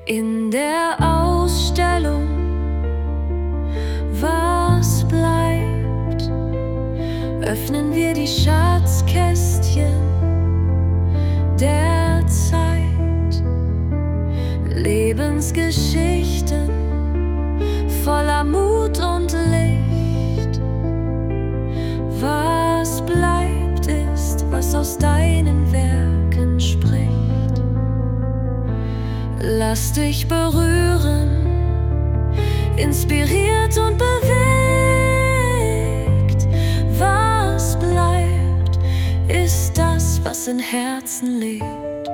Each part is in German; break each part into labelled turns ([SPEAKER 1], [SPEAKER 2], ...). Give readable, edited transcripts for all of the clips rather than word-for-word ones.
[SPEAKER 1] In der Ausstellung Was bleibt, öffnen wir die Schatzkästchen der Zeit. Lebensgeschichten voller Mut und Licht. Was bleibt, ist, was aus deinen Werken spricht. Lass dich berühren, inspiriert und bewegt. Was bleibt, ist das, was in Herzen lebt.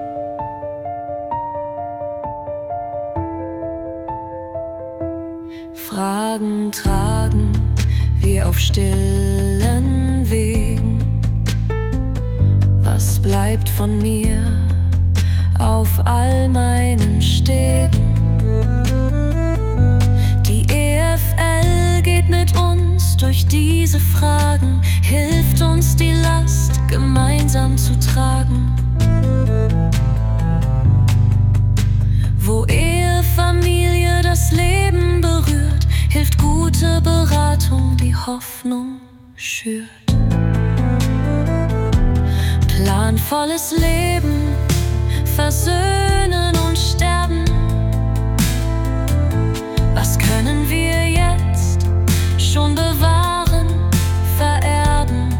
[SPEAKER 1] Fragen tragen wir auf stillen Wegen. Was bleibt von mir auf all meinen Stegen? Die EFL geht mit uns durch diese Fragen, hilft uns die Last gemeinsam zu tragen. Wo Ehe, Familie das Leben berührt, hilft gute Beratung, die Hoffnung schürt. Planvolles Leben, versöhnen und sterben. Was können wir jetzt schon bewahren, vererben?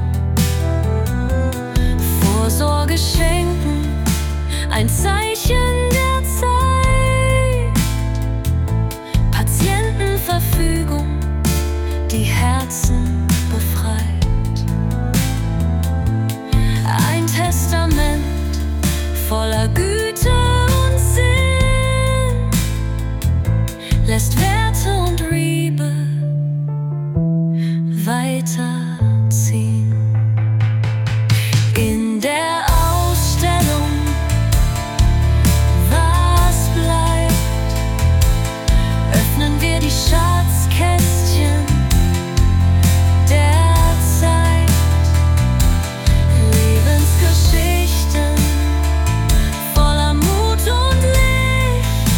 [SPEAKER 1] Vorsorge schenken, ein Zeichen der Zeit. Patientenverfügung, die Herzen befreit. Ein Testament voller Güte und Sinn, lässt Werte und Liebe weiterziehen. In der Ausstellung Was bleibt, öffnen wir die Schatzkästchen der Zeit. Lebensgeschichten voller Mut und Licht.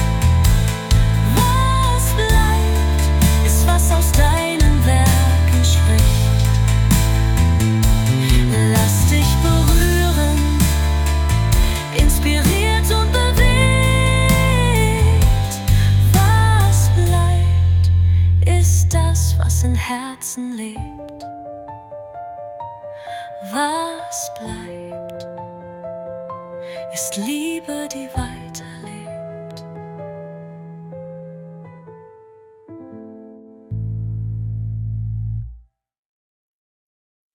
[SPEAKER 1] Was bleibt, ist, was aus deinen Werken spricht. Lass dich berühren, inspiriert und bewegt. Was bleibt, ist das, was in Herzen lebt. Was bleibt, ist Liebe, die weiter